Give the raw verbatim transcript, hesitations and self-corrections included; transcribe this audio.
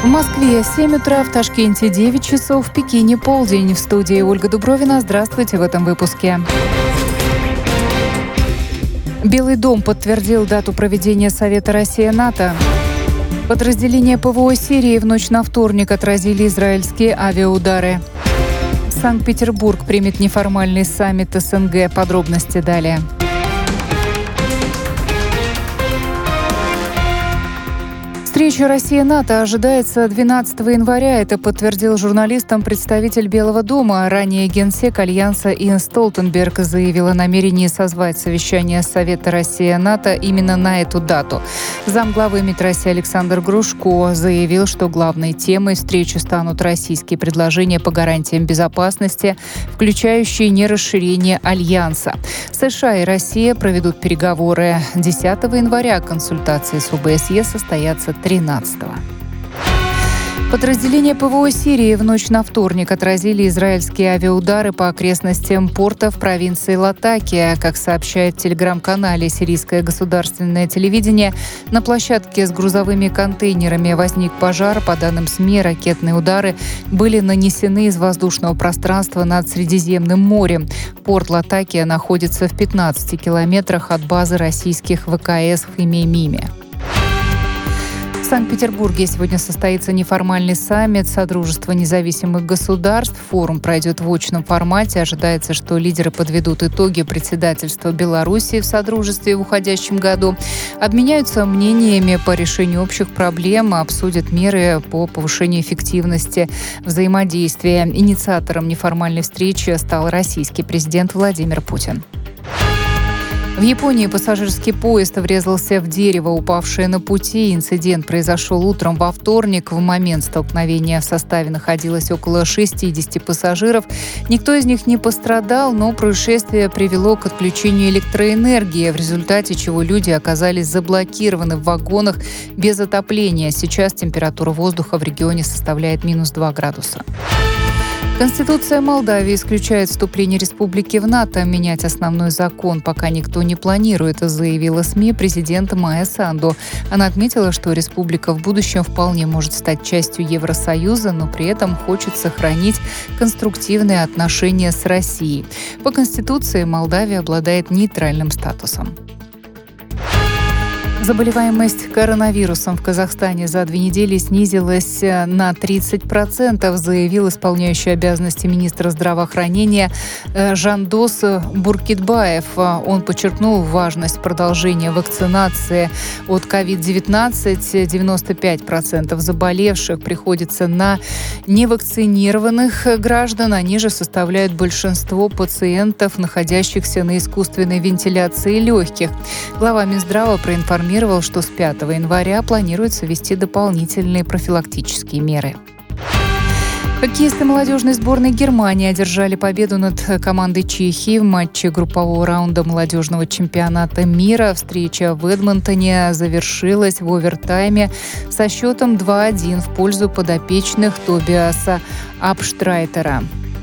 В Москве семь утра, в Ташкенте девять часов, в Пекине полдень. В студии Ольга Дубровина. Здравствуйте в этом выпуске. Белый дом подтвердил дату проведения Совета Россия-НАТО. Подразделения ПВО Сирии в ночь на вторник отразили израильские авиаудары. Санкт-Петербург примет неформальный саммит СНГ. Подробности далее. Встреча Россия-НАТО ожидается двенадцатого января. Это подтвердил журналистам представитель Белого дома. Ранее генсек Альянса Йенс Столтенберг заявил о намерении созвать совещание Совета Россия-НАТО именно на эту дату. Замглавы МИД России Александр Грушко заявил, что главной темой встречи станут российские предложения по гарантиям безопасности, включающие нерасширение Альянса. США и Россия проведут переговоры десятого января. Консультации с ОБСЕ состоятся тринадцатого. Подразделения ПВО Сирии в ночь на вторник отразили израильские авиаудары по окрестностям порта в провинции Латакия. Как сообщает в телеграм-канале «Сирийское государственное телевидение», на площадке с грузовыми контейнерами возник пожар. По данным СМИ, ракетные удары были нанесены из воздушного пространства над Средиземным морем. Порт Латакия находится в пятнадцати километрах от базы российских ВКС в Хмеймиме. В Санкт-Петербурге сегодня состоится неформальный саммит Содружества независимых государств. Форум пройдет в очном формате. Ожидается, что лидеры подведут итоги председательства Беларуси в Содружестве в уходящем году, обменяются мнениями по решению общих проблем, обсудят меры по повышению эффективности взаимодействия. Инициатором неформальной встречи стал российский президент Владимир Путин. В Японии пассажирский поезд врезался в дерево, упавшее на пути. Инцидент произошел утром во вторник. В момент столкновения в составе находилось около шестидесяти пассажиров. Никто из них не пострадал, но происшествие привело к отключению электроэнергии, в результате чего люди оказались заблокированы в вагонах без отопления. Сейчас температура воздуха в регионе составляет минус два градуса. Конституция Молдавии исключает вступление республики в НАТО. Менять основной закон пока никто не планирует, заявила СМИ президент Майя Санду. Она отметила, что республика в будущем вполне может стать частью Евросоюза, но при этом хочет сохранить конструктивные отношения с Россией. По Конституции Молдавия обладает нейтральным статусом. Заболеваемость коронавирусом в Казахстане за две недели снизилась на тридцать процентов, заявил исполняющий обязанности министра здравоохранения Жандос Буркитбаев. Он подчеркнул важность продолжения вакцинации от ковид девятнадцать. девяносто пять процентов заболевших приходится на невакцинированных граждан. Они же составляют большинство пациентов, находящихся на искусственной вентиляции легких. Глава Минздрава проинформировал, что с пятого января планируется ввести дополнительные профилактические меры. Хоккеисты молодежной сборной Германии одержали победу над командой Чехии в матче группового раунда молодежного чемпионата мира. Встреча в Эдмонтоне завершилась в овертайме со счетом два один в пользу подопечных Тобиаса Абштрайтера.